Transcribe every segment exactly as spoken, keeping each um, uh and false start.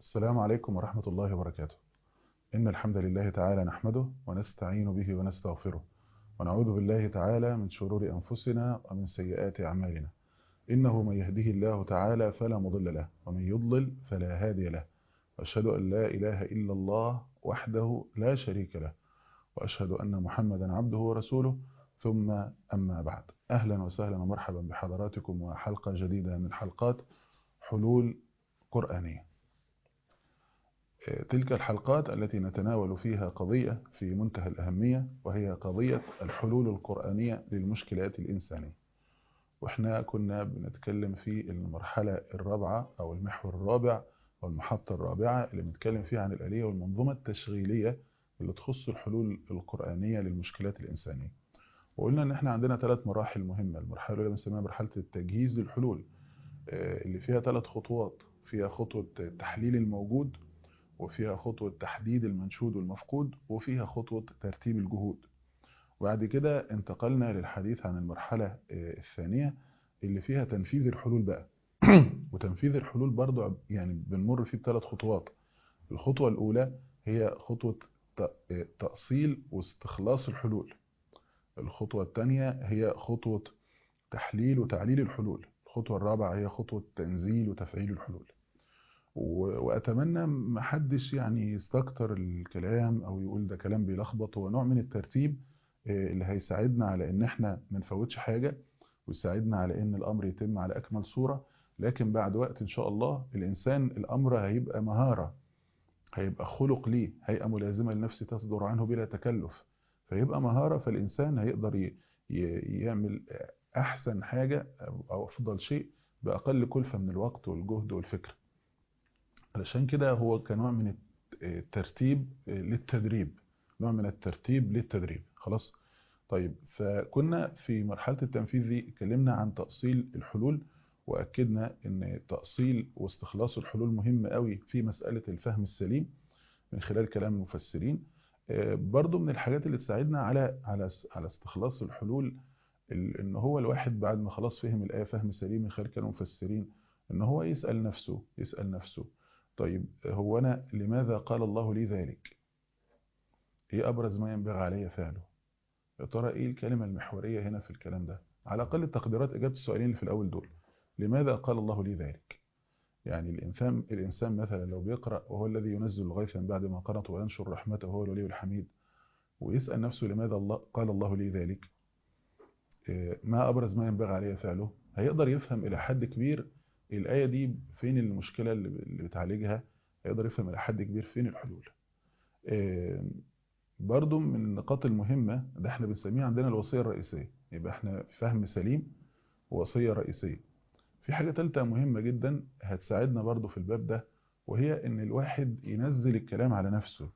السلام عليكم ورحمة الله وبركاته. إن الحمد لله تعالى نحمده ونستعين به ونستغفره ونعوذ بالله تعالى من شرور أنفسنا ومن سيئات أعمالنا. إنه من يهده الله تعالى فلا مضل له ومن يضلل فلا هادي له. وأشهد أن لا إله إلا الله وحده لا شريك له، وأشهد أن محمدا عبده ورسوله. ثم أما بعد، أهلا وسهلا ومرحبا بحضراتكم وحلقة جديدة من حلقات حلول قرآنية. تلك الحلقات التي نتناول فيها قضية في منتهى الأهمية، وهي قضية الحلول القرآنية للمشكلات الإنسانية. وإحنا كنا بنتكلم في المرحلة الرابعة أو المحور الرابع أو المحطة الرابعة اللي بنتكلم فيها عن الآلية والمنظومة التشغيلية اللي تخص الحلول القرآنية للمشكلات الإنسانية. وقلنا إن إحنا عندنا ثلاث مراحل مهمة. المرحلة الأولى بنسميها مرحلة التجهيز للحلول، اللي فيها ثلاث خطوات. فيها خطوة تحليل الموجود، وفيها خطوة تحديد المنشود والمفقود، وفيها خطوة ترتيب الجهود. وبعد كده انتقلنا للحديث عن المرحلة الثانية اللي فيها تنفيذ الحلول بقى. وتنفيذ الحلول برضو يعني بنمر فيه بثلاث خطوات. الخطوة الأولى هي خطوة تأصيل واستخلاص الحلول. الخطوة الثانية هي خطوة تحليل وتعليل الحلول. الخطوة الرابعة هي خطوة تنزيل وتفعيل الحلول. وأتمنى ما حدش يعني يستكتر الكلام أو يقول ده كلام بيلخبط. هو نوع من الترتيب اللي هيساعدنا على إن احنا ما نفوتش حاجة، ويساعدنا على إن الأمر يتم على أكمل صورة. لكن بعد وقت إن شاء الله الإنسان الأمر هيبقى مهارة، هيبقى خلق ليه، هيئة ملازمة لنفسه تصدر عنه بلا تكلف، فيبقى مهارة. فالإنسان هيقدر يعمل أحسن حاجة أو أفضل شيء بأقل كلفة من الوقت والجهد والفكر. علشان كده هو كنوع من الترتيب للتدريب، نوع من الترتيب للتدريب. خلاص طيب، فكنا في مرحلة التنفيذ دي اتكلمنا عن تأصيل الحلول، وأكدنا ان تأصيل واستخلاص الحلول مهم قوي في مسألة الفهم السليم من خلال كلام المفسرين. برضو من الحاجات اللي تساعدنا على على على استخلاص الحلول ان هو الواحد بعد ما خلاص فهم الآية فهم سليم من خلال كلام المفسرين، ان هو يسأل نفسه يسأل نفسه طيب هو أنا لماذا قال الله لي ذلك؟ إيه أبرز ما ينبغي علي فعله؟ يا ترى إيه الكلمة المحورية هنا في الكلام ده؟ على أقل التقديرات إجابة السؤالين اللي في الأول دول. لماذا قال الله لي ذلك؟ يعني الإنسان الإنسان مثلا لو بيقرأ وهو الذي ينزل الغيث من بعد ما قنط وينشر رحمته وهو الولي الحميد، ويسأل نفسه لماذا الله قال الله لي ذلك؟ ما أبرز ما ينبغي علي فعله؟ هيقدر يفهم إلى حد كبير الآية دي فين المشكلة اللي بتعالجها، هيقدر يفهم إلى حد كبير فين الحلول. برضو من النقاط المهمة ده احنا بنسميه عندنا الوصية الرئيسية. يبقى احنا فهم سليم ووصية رئيسية. في حاجة ثالثة مهمة جدا هتساعدنا برضو في الباب ده، وهي ان الواحد ينزل الكلام على نفسه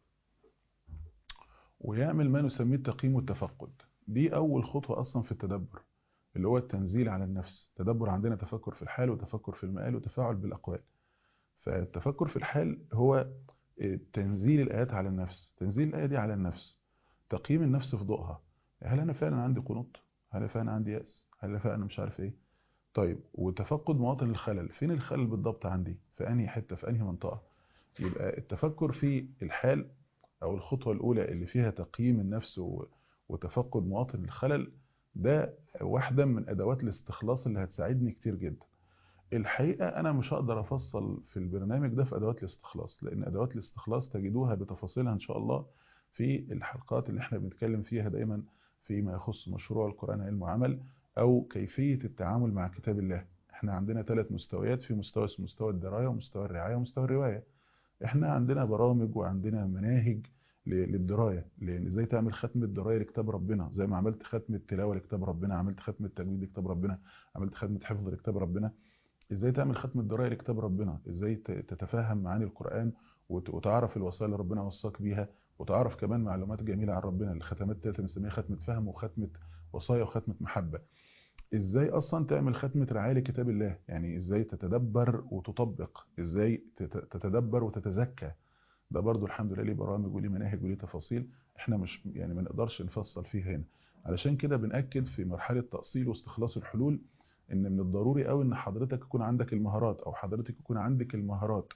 ويعمل ما نسميه التقييم والتفقد. دي أول خطوة أصلا في التدبر، اللي هو التنزيل على النفس. تدبر عندنا تفكر في الحال وتفكر في المآل وتفاعل بالأقوال. فالتفكر في الحال هو تنزيل الآيات على النفس، تنزيل الآية دي على النفس، تقييم النفس في ضوءها. هل أنا فعلا عندي قنوط؟ هل أنا فعلا عندي يأس؟ هل أنا فعلا مش عارف إيه؟ طيب، وتفقد مواطن الخلل. فين الخلل بالضبط عندي؟ في أنهي حتة؟ في أنهي منطقة؟ يبقى التفكر في الحال أو الخطوة الأولى اللي فيها تقييم النفس وتفقد مواطن الخلل، ده واحدة من أدوات الاستخلاص اللي هتساعدني كتير جدا. الحقيقة أنا مش هقدر أفصل في البرنامج ده في أدوات الاستخلاص، لأن أدوات الاستخلاص تجدوها بتفاصيلها إن شاء الله في الحلقات اللي احنا بنتكلم فيها دايما فيما يخص مشروع القرآن علم وعمل، أو كيفية التعامل مع كتاب الله. احنا عندنا ثلاث مستويات، في مستوى اسمه مستوى الدراية ومستوى الرعاية ومستوى الرواية. احنا عندنا برامج وعندنا مناهج للدراية، لان ازاي تعمل ختمة دراية لكتاب ربنا، زي ما عملت ختمة تلاوة لكتاب ربنا، عملت ختمة تجويد لكتاب ربنا، عملت ختمة حفظ لكتاب ربنا. ازاي تعمل ختمة دراية لكتاب ربنا، ازاي تتفهم معاني القرآن وتعرف الوصايا اللي ربنا وصاك بيها، وتعرف كمان معلومات جميلة عن ربنا. الختمات الثلاثة بنسميها ختمة فهم وختمة وصايا وختمة محبة. ازاي اصلا تعمل ختمة رعاية لكتاب الله، يعني ازاي تتدبر وتطبق، ازاي تتدبر وتتزكى. ده برضو الحمد لله ليه برامج وليه مناهج وليه تفاصيل، احنا مش يعني ما نقدرش نفصل فيها هنا. علشان كده بنأكد في مرحلة تأصيل واستخلاص الحلول ان من الضروري قوي ان حضرتك يكون عندك المهارات، او حضرتك يكون عندك المهارات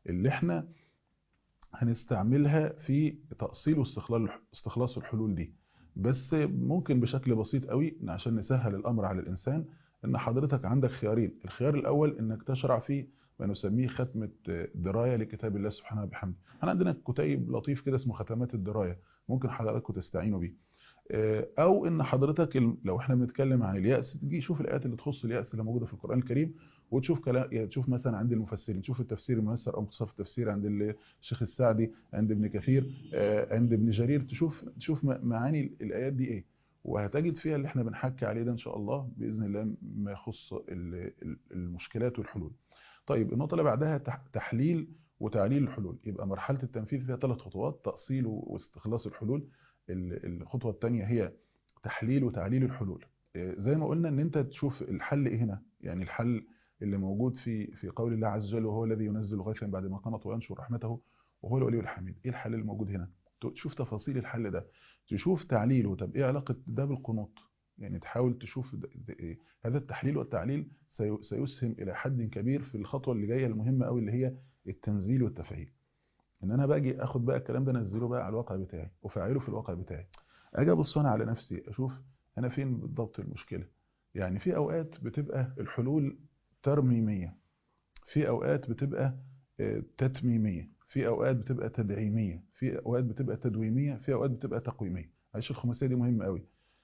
اللي احنا هنستعملها في تأصيل واستخلاص الحلول دي. بس ممكن بشكل بسيط قوي عشان نسهل الأمر على الإنسان، إن حضرتك عندك خيارين. الخيار الأول إنك تشرع في ما نسميه ختمة دراية لكتاب الله سبحانه وبحمده. احنا عندنا كتيب لطيف كده اسمه ختمات الدراية، ممكن حضراتكم تستعينوا بيه. او ان حضرتك لو احنا بنتكلم عن اليأس، تجي شوف الايات اللي تخص اليأس اللي موجوده في القرآن الكريم، وتشوف كلام، يعني تشوف مثلا عند المفسرين، تشوف التفسير الميسر او مختصر التفسير عند الشيخ السعدي، عند ابن كثير، عند ابن جرير، تشوف تشوف معاني الايات دي ايه، وهتجد فيها اللي احنا بنحكي عليه ده ان شاء الله باذن الله ما يخص المشكلات والحلول. طيب النقطه اللي بعدها تحليل وتعليل الحلول. يبقى مرحله التنفيذ فيها ثلاث خطوات: تأصيل واستخلاص الحلول. الخطوة الثانية هي تحليل وتعليل الحلول. زي ما قلنا ان انت تشوف الحل ايه هنا، يعني الحل اللي موجود في في قول الله عز وجل: وهو الذي ينزل غيثا بعد ما قنط وينشر رحمته وهو الولي الحميد. ايه الحل اللي موجود هنا؟ تشوف تفاصيل الحل ده، تشوف تعليله. طب ايه علاقة ده بالقنوط؟ يعني تحاول تشوف إيه. هذا التحليل والتعليل سيسهم الى حد كبير في الخطوة اللي جاية المهمة قوي، اللي هي التنزيل والتفعيل. ان انا باجي اخد بقى الكلام ده انزله بقى على الواقع بتاعي وافعله في الواقع بتاعي. اجي ابص انا على نفسي اشوف انا فين بالضبط المشكله. يعني في اوقات بتبقى الحلول ترميميه، في اوقات بتبقى تتميميه، في اوقات بتبقى تدعيميه، في اوقات بتبقى تدويميه، في اوقات بتبقى تقويميه. عايش الخماسيه دي مهمه قوي: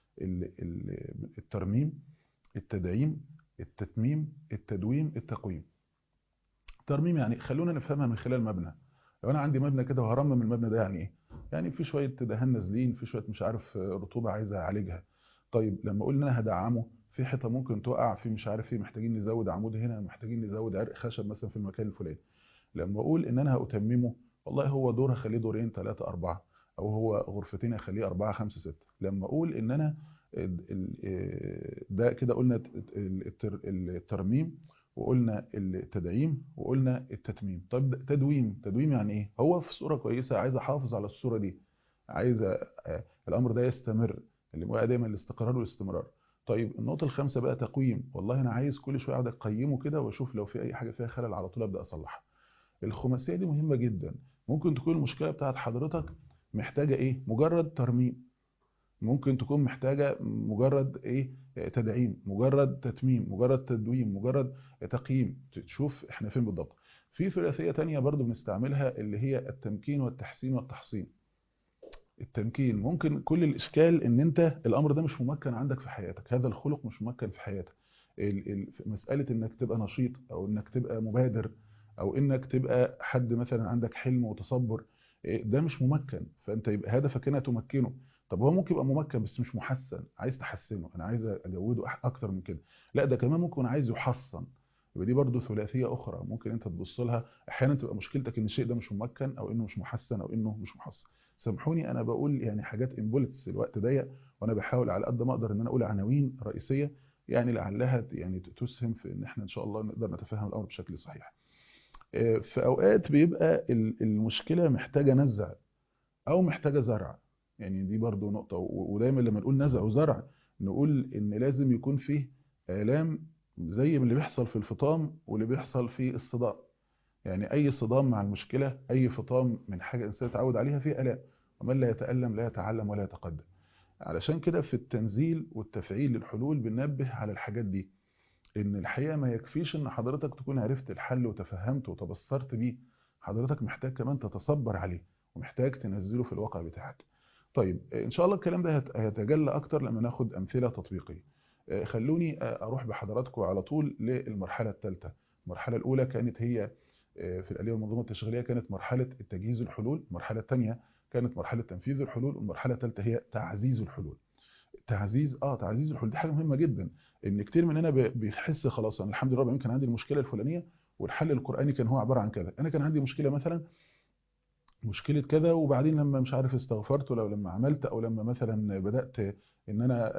الترميم، التدعيم، التتميم، التدويم، التقويم. ترميم يعني خلونا نفهمها من خلال مبنى. لو انا عندي مبنى كده وهرمم المبنى ده، يعني ايه؟ يعني في شويه دهان نازلين، في شويه مش عارف رطوبه عايزه اعالجها. طيب لما اقول ان انا هدعمه، في حيطه ممكن تقع، في مش عارف ايه، محتاجين نزود عمود هنا، محتاجين نزود عرق خشب مثلا في المكان الفلاني. لما اقول ان انا هاتممه، والله هو دور هخليه دورين ثلاثه اربعه، او هو غرفتين هخليه اربعه خمسه سته. لما اقول ان انا ده كده قلنا الترميم، وقلنا التدعيم، وقلنا التتميم. طب تدويم، تدويم يعني ايه؟ هو في صورة كويسة عايز احافظ على الصورة دي، عايز الامر ده يستمر، اللي هو دايما الاستقرار والاستمرار. طيب النقطة الخامسة بقى تقويم. والله انا عايز كل شوية اقعد اقيمه كده واشوف لو في اي حاجة فيها خلل على طول ابدا اصلحها. الخماسية دي مهمة جدا. ممكن تكون المشكلة بتاعت حضرتك محتاجة ايه؟ مجرد ترميم. ممكن تكون محتاجة مجرد ايه؟ تدعيم، مجرد تتميم، مجرد تدويم، مجرد تقييم. تشوف احنا فين بالضبط. في ثلاثية تانية برضو بنستعملها، اللي هي التمكين والتحسين والتحصين. التمكين ممكن كل الاشكال ان انت الامر ده مش ممكن عندك في حياتك، هذا الخلق مش ممكن في حياتك. مسألة انك تبقى نشيط، او انك تبقى مبادر، او انك تبقى حد مثلا عندك حلم وتصبر، ده مش ممكن. فانت يبقى هدفك هنا تمكنه. طب هو ممكن يبقى ممكن بس مش محسن، عايز تحسنه، انا عايز اجوده اكتر من كده. لا ده كمان ممكن عايز يحسن. يبقى دي برضو ثلاثيه اخرى ممكن انت تبص لها. احيانا تبقى مشكلتك ان الشيء ده مش ممكن، او انه مش محسن، او انه مش محسن. سامحوني انا بقول يعني حاجات امبولتس، الوقت ضيق، وانا بحاول على قد ما اقدر ان انا اقول عناوين رئيسيه، يعني لعلها يعني تسهم في ان احنا ان شاء الله نقدر نتفهم الامر بشكل صحيح. في اوقات بيبقى المشكله محتاجه نزع او محتاجه زرع. يعني دي برضو نقطه. ودايما لما نقول نزع وزرع، نقول ان لازم يكون فيه الام، زي اللي بيحصل في الفطام واللي بيحصل في الصدام. يعني اي صدام مع المشكله، اي فطام من حاجه الانسان اتعود عليها، فيه الام. ومن لا يتالم لا يتعلم ولا يتقدم. علشان كده في التنزيل والتفعيل للحلول بننبه على الحاجات دي، ان الحقيقه ما يكفيش ان حضرتك تكون عرفت الحل وتفهمته وتبصرت بيه. حضرتك محتاج كمان تتصبر عليه، ومحتاج تنزله في الواقع بتاعك. طيب ان شاء الله الكلام ده هيتجلى اكتر لما ناخد امثله تطبيقيه. خلوني اروح بحضراتكم على طول للمرحله الثالثه. المرحله الاولى كانت هي في الآلية والمنظومه التشغيليه، كانت مرحله التجهيز الحلول. المرحله الثانيه كانت مرحله تنفيذ الحلول، والمرحله الثالثه هي تعزيز الحلول. تعزيز اه تعزيز الحلول دي حاجه مهمه جدا. ان كتير مننا بيحس خلاص انا الحمد لله يمكن عندي المشكله الفلانيه والحل القراني كان هو عباره عن كذا. انا كان عندي مشكله مثلا، مشكله كذا، وبعدين لما مش عارف استغفرت، ولو لما عملت، او لما مثلا بدات ان انا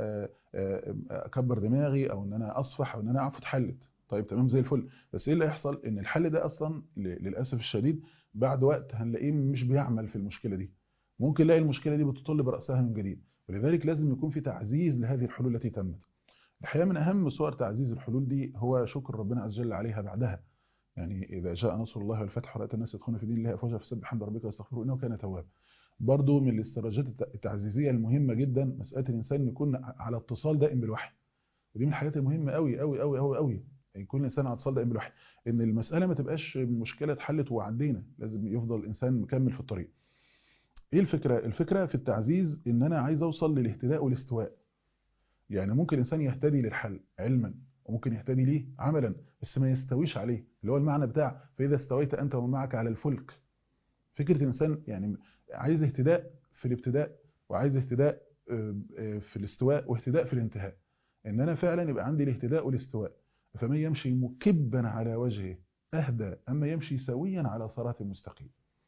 اكبر دماغي، او ان انا اصفح، او ان انا اعرف اتحلت. طيب تمام زي الفل. بس ايه اللي هيحصل؟ ان الحل ده اصلا للاسف الشديد بعد وقت هنلاقيه مش بيعمل في المشكله دي. ممكن نلاقي المشكله دي بتطل براسها من جديد. ولذلك لازم يكون في تعزيز لهذه الحلول التي تمت. الحقيقه من اهم صور تعزيز الحلول دي هو شكر ربنا عز وجل عليها بعدها. يعني إذا جاء نصر الله والفتح ورأيت الناس يدخلون في دين الله أفواجا فسبح بحمد ربك واستغفره إنه كان توابا. برضو من الاستراتيجيات التعزيزية المهمة جدا مسألة الإنسان إنه يكون على اتصال دائم بالوحي، ودي من الحاجات المهمة قوي قوي قوي قوي قوي، يعني يكون الإنسان على اتصال دائم بالوحي، إن المسألة ما تبقاش مشكلة اتحلت وعدينا، لازم يفضل الإنسان مكمل في الطريق. إيه الفكرة؟ الفكرة في التعزيز إن أنا عايز أوصل للاهتداء والاستواء. يعني ممكن الإنسان يهتدي للحل علما، وممكن يهتدي ليه عملا، بس ما يستويش عليه، اللي هو المعنى بتاع فإذا استويت أنت ومن معك على الفلك. فكرة الإنسان يعني عايز اهتداء في الابتداء، وعايز اهتداء آه، آه، في الاستواء، واهتداء في الانتهاء، ان انا فعلا يبقى عندي الاهتداء والاستواء. فمن يمشي مكبا على وجهه اهدى اما يمشي سويا على صراط مستقيم.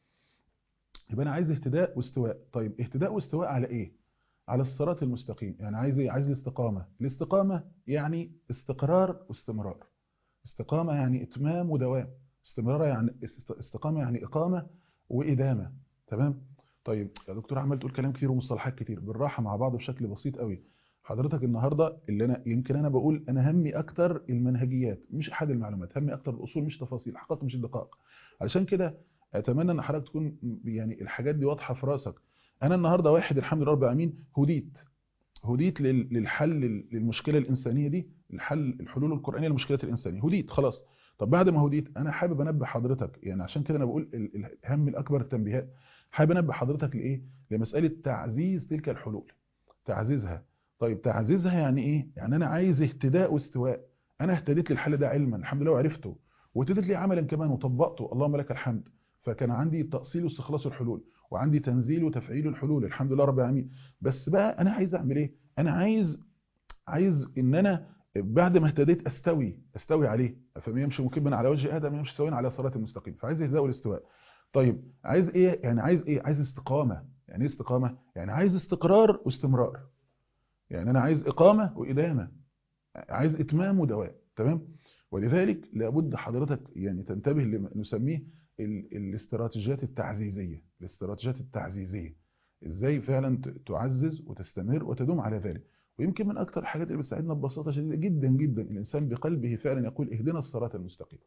يبقى انا عايز اهتداء واستواء. طيب اهتداء واستواء على ايه؟ على الصراط المستقيم. يعني عايز ايه؟ عايز الاستقامة. الاستقامة يعني استقرار واستمرار. استقامة يعني اتمام ودوام. استمرار يعني است- استقامة يعني اقامة وادامة. تمام. طيب يا دكتور عمال تقول كلام كتير ومصطلحات كتير، بالراحة مع بعض بشكل بسيط قوي. حضرتك النهارده اللي انا يمكن انا بقول انا همي اكتر المنهجيات مش احد المعلومات، همي اكتر الاصول مش تفاصيل، الحقائق مش الدقائق. علشان كده اتمنى ان حضرتك تكون يعني الحاجات دي واضحه في راسك. انا النهارده واحد الحمد لله رب العالمين هديت، هديت لل- للحل للمشكله الانسانيه دي، الحل الحلول القرانيه للمشكلات الانسانيه، هديت خلاص. طب بعد ما هديت انا حابب انبه حضرتك، يعني عشان كده انا بقول ال- ال- الهم الاكبر التنبيهات، حابب انبه حضرتك لايه؟ لمساله تعزيز تلك الحلول، تعزيزها. طيب تعزيزها يعني ايه؟ يعني انا عايز اهتداء واستواء. انا اهتديت للحل ده علما الحمد لله وعرفته، واهتديت ليه عملا كمان وطبقته اللهم لك الحمد. فكان عندي تأصيل واستخلاص الحلول، وعندي تنزيل وتفعيل الحلول الحمد لله رب العالمين. بس بقى انا عايز اعمل ايه؟ انا عايز عايز ان انا بعد ما اهتديت استوي استوي عليه. فمن يمشي مكبا على وجه ادم يمشي سويا على صراط المستقيم. فعايز اهتداء والاستواء. طيب عايز ايه؟ يعني عايز ايه؟ عايز استقامه. يعني ايه استقامه؟ يعني عايز استقرار واستمرار. يعني انا عايز اقامه وادامه، عايز اتمام ودوام. تمام. ولذلك لابد حضرتك يعني تنتبه لما نسميه ال- الاستراتيجيات التعزيزيه. الاستراتيجيات التعزيزيه ازاي فعلا ت- تعزز وتستمر وتدوم على ذلك. ويمكن من اكثر الحاجات اللي بتساعدنا ببساطه شديده جدا جدا الانسان بقلبه فعلا يقول اهدنا الصراط المستقيم.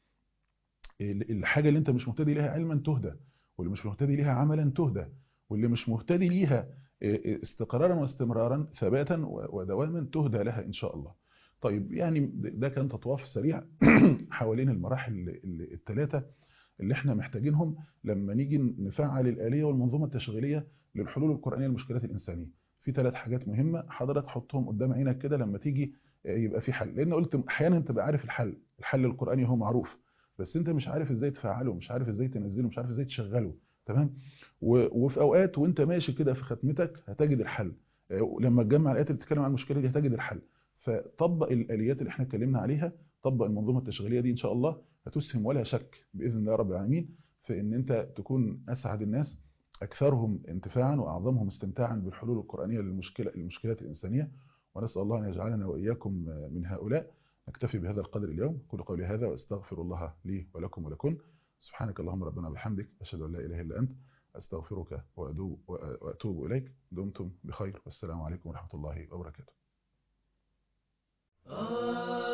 ال- الحاجه اللي انت مش مهتدي ليها علما تهدى، واللي مش مهتدي ليها عملا تهدى، واللي مش مهتدي ليها إيه، استقرارا واستمرارا ثباتا و- ودواما تهدى لها ان شاء الله. طيب يعني ده كان تطواف سريع حوالين المراحل الثلاثه اللي احنا محتاجينهم لما نيجي نفعل الآلية والمنظومة التشغيلية للحلول القرآنية للمشكلات الإنسانية. في ثلاث حاجات مهمة حضرتك حطهم قدام عينك كده لما تيجي يبقى في حل، لأن قلت أحيانا أنت بقى عارف الحل، الحل القرآني هو معروف، بس أنت مش عارف إزاي تفعله، مش عارف إزاي تنزله، مش عارف إزاي تشغله. تمام. و- وفي أوقات وأنت ماشي كده في ختمتك هتجد الحل، لما تجمع الآيات اللي بتتكلم عن المشكلة دي هتجد الحل. فطبق الآليات اللي احنا اتكلمنا عليها، طبق المنظومة التشغيلية دي إن شاء الله هتسهم ولا شك بإذن الله رب العالمين في ان انت تكون اسعد الناس، اكثرهم انتفاعا واعظمهم استمتاعا بالحلول القرآنية للمشكلة المشكلات الإنسانية. ونسأل الله ان يجعلنا واياكم من هؤلاء. نكتفي بهذا القدر اليوم. أقول قولي هذا واستغفر الله لي ولكم ولكم. سبحانك اللهم ربنا وبحمدك اشهد ان لا اله الا انت استغفرك وأدوب واتوب اليك. دمتم بخير والسلام عليكم ورحمة الله وبركاته.